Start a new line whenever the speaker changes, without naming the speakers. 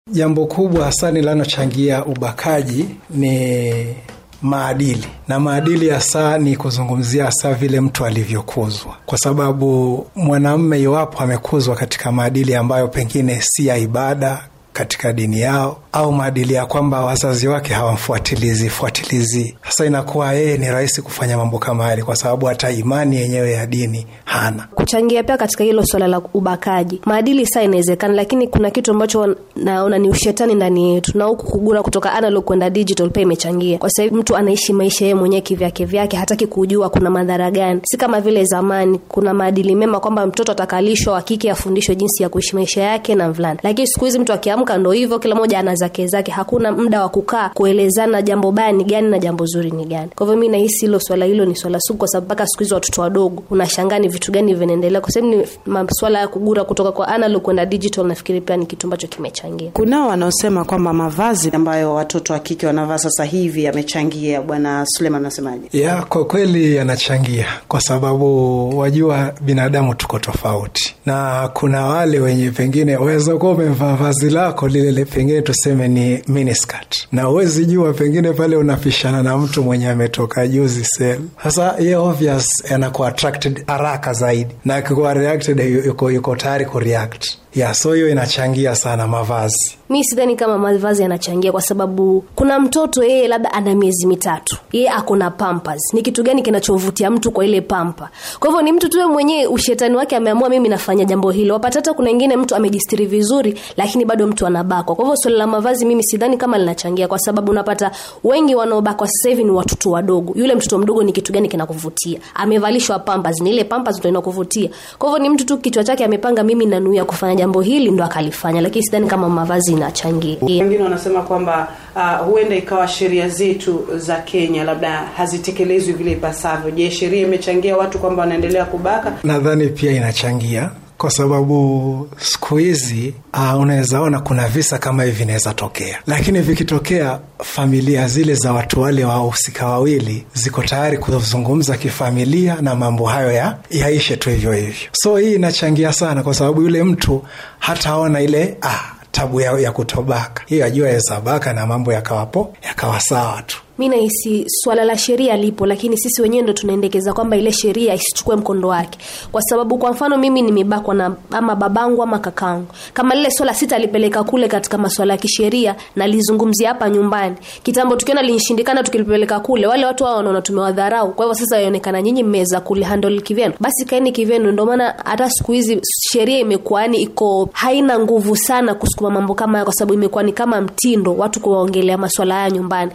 Jambo kubwa hasa linalochangia ubakaji ni maadili. Na maadili hasa ni kuzungumzia hasa vile mtu alivyokuzwa. Kwa sababu mwanamume iwapo amekuzwa katika maadili ambayo pengine si ya ibada katika dini yao, au maadili ya kwamba wazazi wake hawamfuatilizi, hasa inakuwa yeye ni rahisi kufanya mambo kama haya, kwa sababu hata imani yenyewe ya dini hana.
Kuchangia pia katika hilo swala la ubakaji, maadili sasa inawezekana, lakini kuna kitu ambacho naona ni ushetani ndani yetu, na huku kugura kutoka analog kwenda digital pia imechangia. Kwa sababu mtu anaishi maisha yeye mwenyewe kivyake, hataki kujua kuna madhara gani. Si kama vile zamani kuna maadili mema kwamba mtoto atakalishwa wa kike afundishwe jinsi ya kuishi maisha yake na mvulana, lakini siku hizi mtu akiamka ndio hivyo, kila mmoja ana zake, hakuna muda wa kukaa kuelezana jambo baya ni gani na jambo zuri ni gani. Kwa hivyo mimi nahisi hilo swala hilo ni swala sugu, kwa sababu mpaka siku hizo watoto wadogo unashangaa ni vitu gani vinaendelea, kwa sababu ni masuala ya kugura kutoka kwa analog kwenda digital. Nafikiri pia ni kitu ambacho kimechangia.
Kuna wanaosema kwamba mavazi ambayo watoto wa kike wanavaa sasa hivi yamechangia. Bwana Suleiman anasemaje?
Kwa kweli yanachangia, kwa sababu wajua binadamu tuko tofauti, na kuna wale wenye pengine waweza kuwa umevaa vazi lako lile pengine tuseme ni miniskirt, na uwezi jua pengine pale unapishana na mtu mwenye ametoka juzi sel. Sasa yeye obvious anakuwa attracted haraka zaidi, na akikuwa reacted yuko tayari kureact. So hiyo inachangia sana mavazi.
Mimi sidhani kama mavazi yanachangia, kwa sababu kuna mtoto yeye labda ana miezi 3, yeye ako na pampers. Ni kitu gani kinachovutia mtu kwa ile pampa? Kwa hivyo ni mtu tu mwenyewe ushetani wake ameamua mimi nafanya jambo hilo. Wapata hata kuna wengine mtu amejistiri vizuri lakini bado mtu anabakwa. Kwa hivyo swala la mavazi mimi sidhani kama linachangia, kwa sababu unapata wengi wanaobakwa sasa hivi ni watoto wadogo. Yule mtoto mdogo ni kitu gani kinakuvutia? Amevalishwa pampers, ni ile pampers ndio inakuvutia. Kwa hivyo ni mtu tu kichwa chake amepanga mimi nanuia kufanya jambo hili ndo akalifanya, lakini sidhani kama mavazi inachangia.
Wengine wanasema kwamba huenda ikawa sheria zetu za Kenya labda hazitekelezwi vile ipasavyo. Je, sheria imechangia watu kwamba wanaendelea kubaka?
Nadhani pia inachangia, kwa sababu siku hizi unaweza ona kuna visa kama hivi vinaweza tokea, lakini vikitokea familia zile za watu wale wahusika wawili ziko tayari kuzungumza kifamilia na mambo hayo yaishe tu hivyo hivyo. So hii inachangia sana, kwa sababu yule mtu hataona ile tabu ya kutobaka. Hiyo ajua yasabaka na mambo yakawa sawa tu.
Mimi nahisi swala la sheria lipo, lakini sisi wenyewe ndo tunaendekeza kwamba ile sheria isichukue mkondo wake. Kwa sababu kwa mfano mimi nimebakwa na ama babangu ama kakangu, kama lile swala sitalipeleka kule katika masuala ya kisheria na lizungumzia hapa nyumbani, kitambo tukiona linishindikana tukilipeleka kule, wale watu wao wanaona tumewadharau. Kwa hivyo sasa yaonekana nyinyi mmeweza kule handle kivyenu, basi kaeni kivyenu. Ndio maana hata siku hizi sheria imekuwa ni iko haina nguvu sana kusukuma mambo kama haya, kwa sababu imekuwa ni kama mtindo watu kuongelea masuala ya nyumbani.